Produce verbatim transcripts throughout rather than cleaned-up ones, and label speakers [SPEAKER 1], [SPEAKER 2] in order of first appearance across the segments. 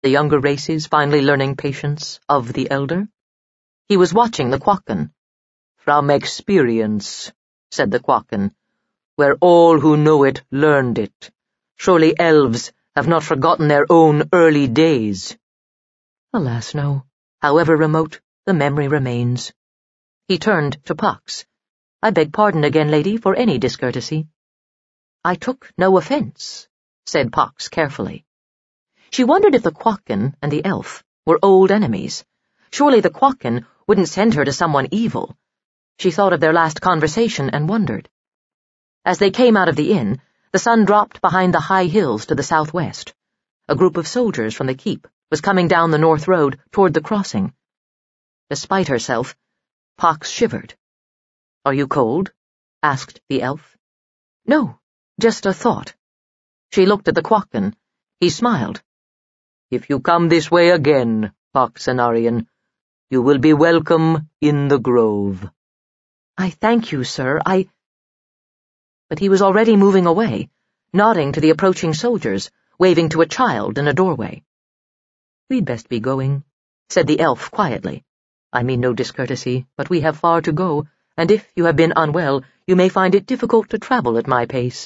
[SPEAKER 1] the younger races finally learning patience of the elder. He was watching the Quacken. "From experience," said the Quacken, "where all who know it learned it. Surely elves have not forgotten their own early days." "Alas, no. However remote, the memory remains." He turned to Pox. "I beg pardon again, lady, for any discourtesy." "I took no offence," said Pox carefully. She wondered if the Quacken and the elf were old enemies. Surely the Quacken wouldn't send her to someone evil. She thought of their last conversation and wondered. As they came out of the inn, the sun dropped behind the high hills to the southwest. A group of soldiers from the keep was coming down the north road toward the crossing. Despite herself, Pox shivered. "Are you cold?" asked the elf. "No, just a thought." She looked at the Quacken. He smiled. "If you come this way again, Pox Anarian, you will be welcome in the grove." "I thank you, sir, I—" But he was already moving away, nodding to the approaching soldiers, waving to a child in a doorway. "We'd best be going," said the elf quietly. "I mean no discourtesy, but we have far to go, and if you have been unwell, you may find it difficult to travel at my pace."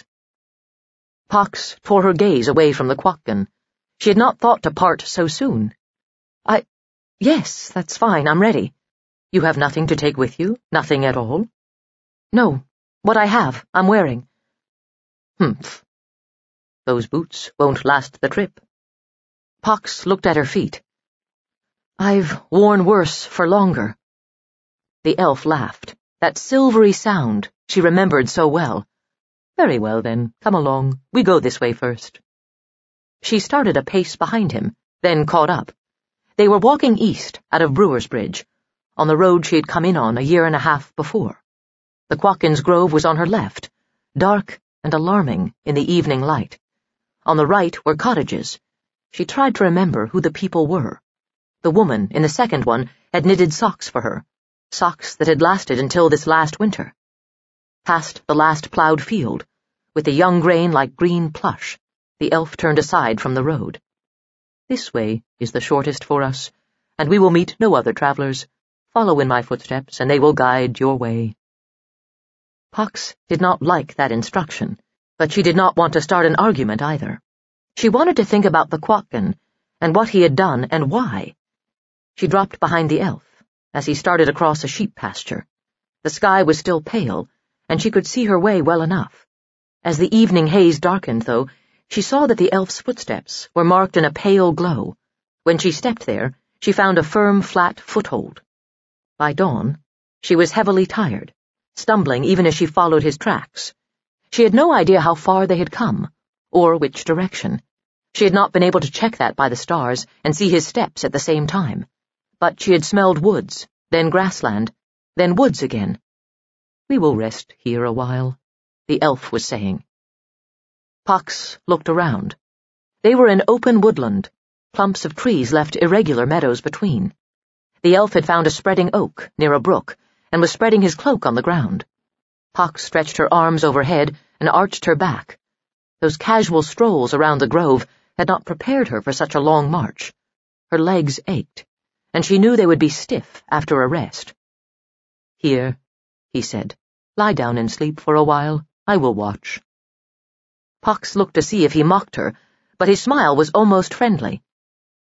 [SPEAKER 1] Pox tore her gaze away from the Quacken. She had not thought to part so soon. I— Yes, that's fine, I'm ready. You have nothing to take with you? Nothing at all?" "No. What I have, I'm wearing." "Humph. Those boots won't last the trip." Pox looked at her feet. "I've worn worse for longer." The elf laughed. That silvery sound she remembered so well. "Very well, then. Come along. We go this way first." She started a pace behind him, then caught up. They were walking east out of Brewer's Bridge, on the road she had come in on a year and a half before. The Quacken's grove was on her left, dark and alarming in the evening light. On the right were cottages. She tried to remember who the people were. The woman in the second one had knitted socks for her, socks that had lasted until this last winter. Past the last ploughed field, with the young grain like green plush, the elf turned aside from the road. "This way is the shortest for us, and we will meet no other travellers. Follow in my footsteps, and they will guide your way." Pox did not like that instruction, but she did not want to start an argument either. She wanted to think about the Quacken, and what he had done and why. She dropped behind the elf, as he started across a sheep pasture. The sky was still pale, and she could see her way well enough. As the evening haze darkened, though, she saw that the elf's footsteps were marked in a pale glow. When she stepped there, she found a firm, flat foothold. By dawn, she was heavily tired, stumbling even as she followed his tracks. She had no idea how far they had come, or which direction. She had not been able to check that by the stars and see his steps at the same time. But she had smelled woods, then grassland, then woods again. "We will rest here a while," the elf was saying. Pox looked around. They were in open woodland. Clumps of trees left irregular meadows between. The elf had found a spreading oak near a brook and was spreading his cloak on the ground. Pox stretched her arms overhead and arched her back. Those casual strolls around the grove had not prepared her for such a long march. Her legs ached, and she knew they would be stiff after a rest. "Here," he said. "Lie down and sleep for a while. I will watch." Pox looked to see if he mocked her, but his smile was almost friendly.